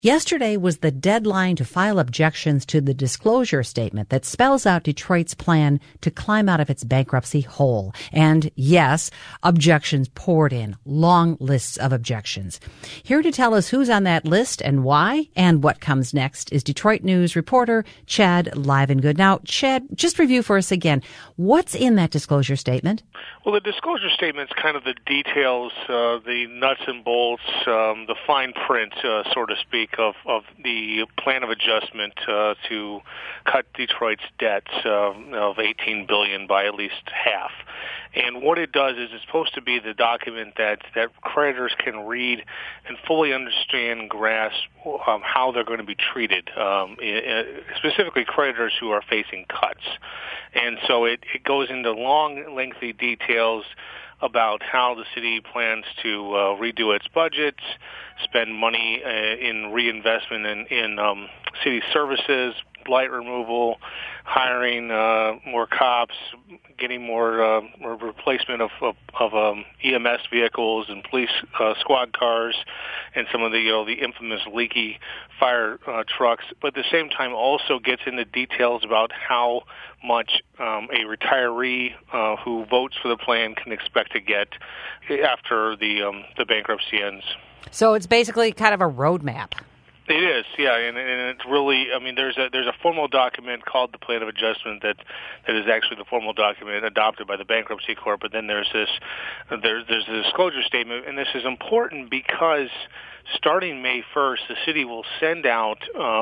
Yesterday was the deadline to file objections to the disclosure statement that spells out Detroit's plan to climb out of its bankruptcy hole. And yes, objections poured in, long lists of objections. Here to tell us who's on that list and why and what comes next is Detroit News reporter Chad Livengood. Now, Chad, just review for us again. What's in that disclosure statement? Well, the disclosure statement's kind of the details, the nuts and bolts, the fine print, so to speak, of the plan of adjustment to cut Detroit's debts of $18 billion by at least half. And what it does is it's supposed to be the document that creditors can read and fully understand and grasp how they're going to be treated, specifically creditors who are facing cuts. And so it goes into long, lengthy details about how the city plans to redo its budgets, spend money in reinvestment in city services, blight removal, hiring more cops, getting more replacement of EMS vehicles and police squad cars, and some of the infamous leaky fire trucks. But at the same time, also gets into details about how much a retiree who votes for the plan can expect to get after the bankruptcy ends. So it's basically kind of a roadmap. It is, yeah, and it's really, I mean, there's a formal document called the Plan of Adjustment that is actually the formal document adopted by the bankruptcy court. But then there's a disclosure statement, and this is important because starting May 1st, the city will send out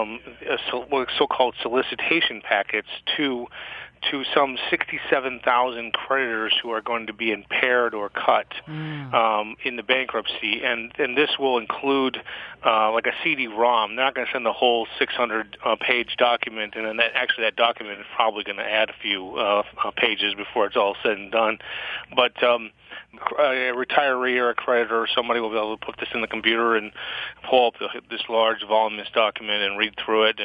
so-called solicitation packets to some 67,000 creditors who are going to be impaired or cut in the bankruptcy, and this will include like a CD-ROM. They're not going to send the whole 600-page document, and then that document is probably going to add a few pages before it's all said and done. But a retiree or a creditor or somebody will be able to put this in the computer and pull up this large voluminous document and read through it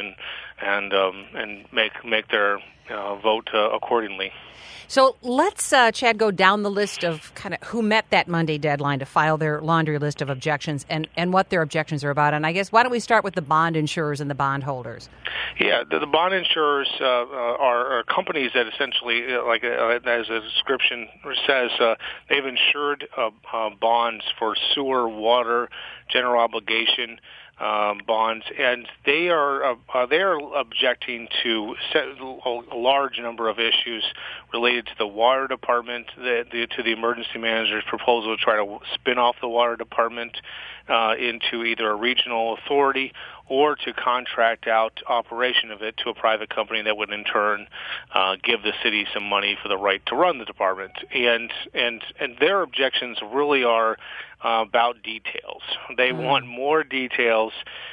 and make their vote accordingly. So let's, Chad, go down the list of kind of who met that Monday deadline to file their laundry list of objections and what their objections are about. And I guess why don't we start with the bond insurers and the bondholders? Yeah, the bond insurers are companies that essentially, as the description says, they've insured bonds for sewer, water, general obligation bonds, and they are objecting to a large number of issues related to the water department, to the emergency manager's proposal to try to spin off the water department into either a regional authority or to contract out operation of it to a private company that would in turn give the city some money for the right to run the department. And their objections really are about details. They want more details,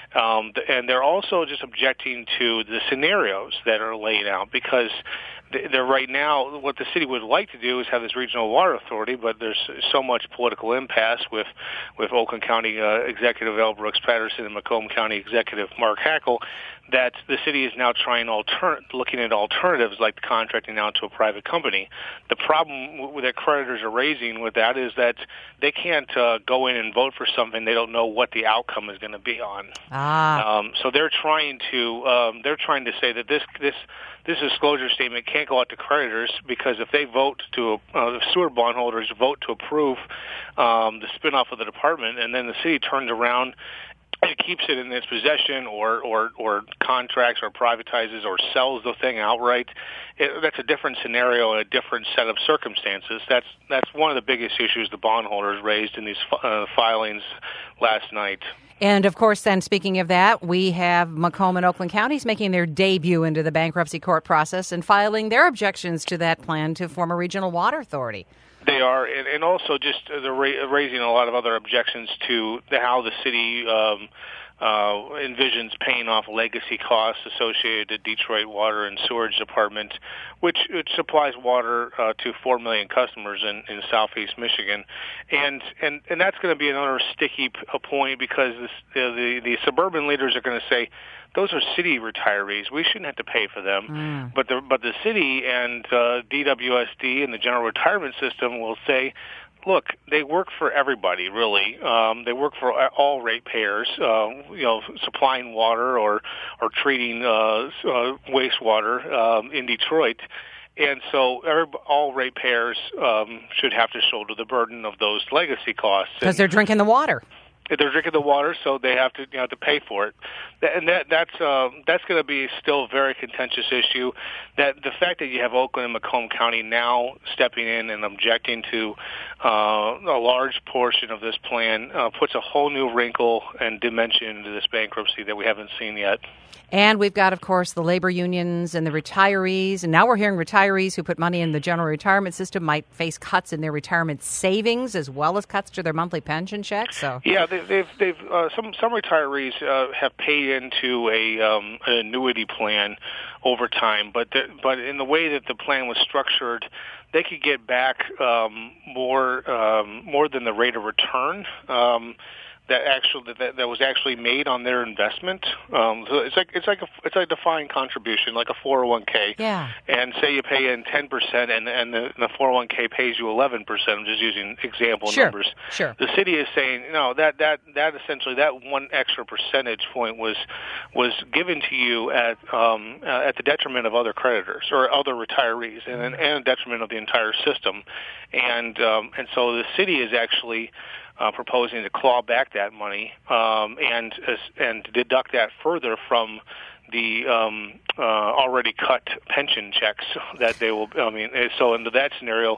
and they're also just objecting to the scenarios that are laid out, because they're right now, what the city would like to do is have this regional water authority, but there's so much political impasse with Oakland County Executive Al Brooks Patterson and Macomb County Executive Mark Hackel that the city is now looking at alternatives like contracting out to a private company. The problem that creditors are raising with that is that they can't go in and vote for something they don't know what the outcome is going to be on. So they're trying to say that this disclosure statement can't go out to creditors, because if they vote the sewer bondholders vote to approve the spinoff of the department, and then the city turns around and keeps it in its possession or contracts or privatizes or sells the thing outright, that's a different scenario and a different set of circumstances. That's one of the biggest issues the bondholders raised in these filings last night. And, of course, then, speaking of that, we have Macomb and Oakland counties making their debut into the bankruptcy court process and filing their objections to that plan to form a regional water authority. They are, and also just they're raising a lot of other objections to how the city envisions paying off legacy costs associated to Detroit Water and Sewerage Department, which supplies water to 4 million customers in southeast Michigan, and that's going to be another sticky point, because the suburban leaders are going to say those are city retirees. We shouldn't have to pay for them, but the city and DWSD and the general retirement system will say, look, they work for everybody, really. They work for all ratepayers, supplying water or treating wastewater in Detroit. And so all ratepayers should have to shoulder the burden of those legacy costs. Because they're drinking the water. They're drinking the water, so they have to pay for it, and that's going to be still a very contentious issue. That the fact that you have Oakland and Macomb County now stepping in and objecting to a large portion of this plan puts a whole new wrinkle and dimension into this bankruptcy that we haven't seen yet. And we've got, of course, the labor unions and the retirees. And now we're hearing retirees who put money in the general retirement system might face cuts in their retirement savings as well as cuts to their monthly pension checks. So yeah, they've some retirees have paid into an annuity plan over time, but in the way that the plan was structured, they could get back more than the rate of return. That was actually made on their investment. So it's like a defined contribution, like a 401k. Yeah. And say you pay in 10%, and the 401k pays you 11%. I'm just using example numbers. Sure. The city is saying, no, that essentially that one extra percentage point was given to you at the detriment of other creditors or other retirees, and a detriment of the entire system. And so the city is actually proposing to claw back that money and deduct that further from the already cut pension checks that they will. So under that scenario,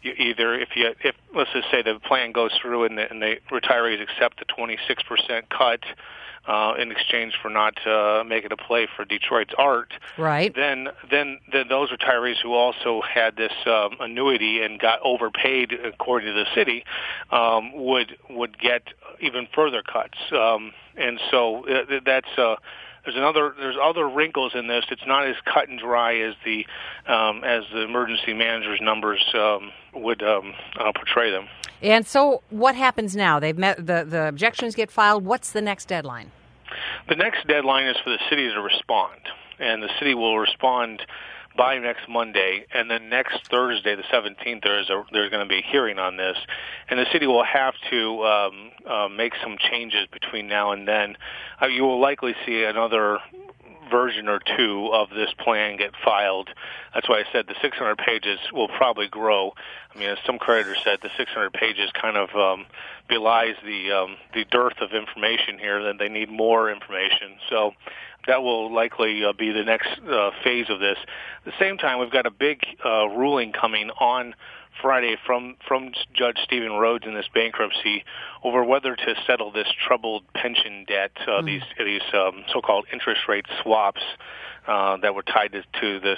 if let's just say the plan goes through and the retirees accept the 26% cut in exchange for not making a play for Detroit's art, right? Then those retirees who also had this annuity and got overpaid according to the city would get even further cuts, and so that's. There's other wrinkles in this. It's not as cut and dry as the emergency manager's numbers would portray them. And so, what happens now? They've met the objections get filed. What's the next deadline? The next deadline is for the city to respond, and the city will respond by next Monday, and then next Thursday, the 17th, there's going to be a hearing on this, and the city will have to make some changes between now and then. You will likely see another version or two of this plan get filed. That's why I said the 600 pages will probably grow. I mean, as some creditors said, the 600 pages kind of belies the dearth of information here, that they need more information. So that will likely be the next phase of this. At the same time, we've got a big ruling coming on Friday from Judge Stephen Rhodes in this bankruptcy over whether to settle this troubled pension debt, these so-called interest rate swaps that were tied to this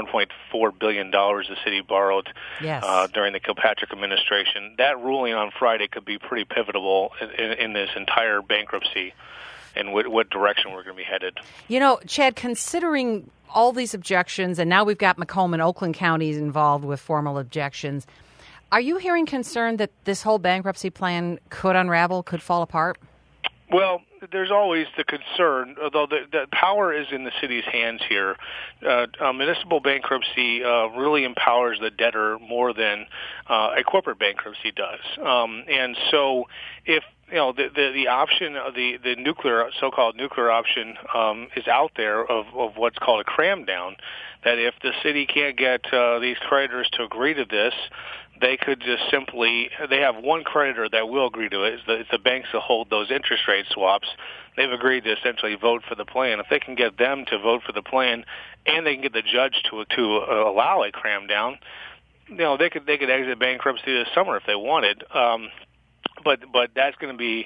$1.4 billion the city borrowed during the Kilpatrick administration. That ruling on Friday could be pretty pivotal in this entire bankruptcy and what direction we're going to be headed. You know, Chad, considering all these objections, and now we've got Macomb and Oakland counties involved with formal objections, are you hearing concern that this whole bankruptcy plan could unravel, could fall apart? Well, there's always the concern, although the power is in the city's hands here. Municipal bankruptcy really empowers the debtor more than a corporate bankruptcy does. And so if the option of the so-called nuclear option is out there of what's called a cram down, that if the city can't get these creditors to agree to this, they could just they have one creditor that will agree to it. It's the banks that hold those interest rate swaps. They've agreed to essentially vote for the plan. If they can get them to vote for the plan, and they can get the judge to allow a cram down, they could exit bankruptcy this summer if they wanted. But that's going to be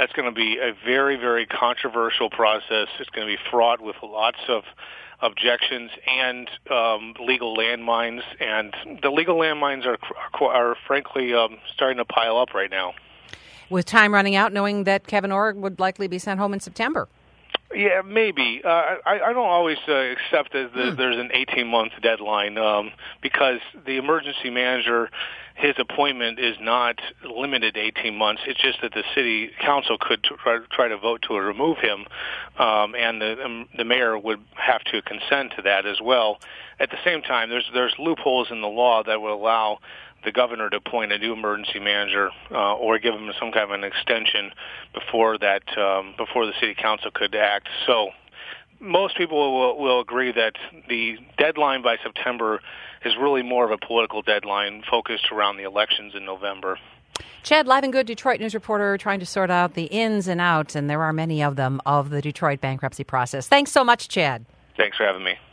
a very, very controversial process. It's going to be fraught with lots of objections and legal landmines, and the legal landmines are frankly starting to pile up right now. With time running out, knowing that Kevin Orr would likely be sent home in September. Yeah, maybe. I don't always accept that there's an 18-month deadline because the emergency manager his appointment is not limited to 18 months. It's just that the city council could try to vote to remove him, and the mayor would have to consent to that as well. At the same time, there's loopholes in the law that would allow the governor to appoint a new emergency manager or give him some kind of an extension before the city council could act. So most people will agree that the deadline by September is really more of a political deadline focused around the elections in November. Chad Livengood, Detroit news reporter, trying to sort out the ins and outs, and there are many of them, of the Detroit bankruptcy process. Thanks so much, Chad. Thanks for having me.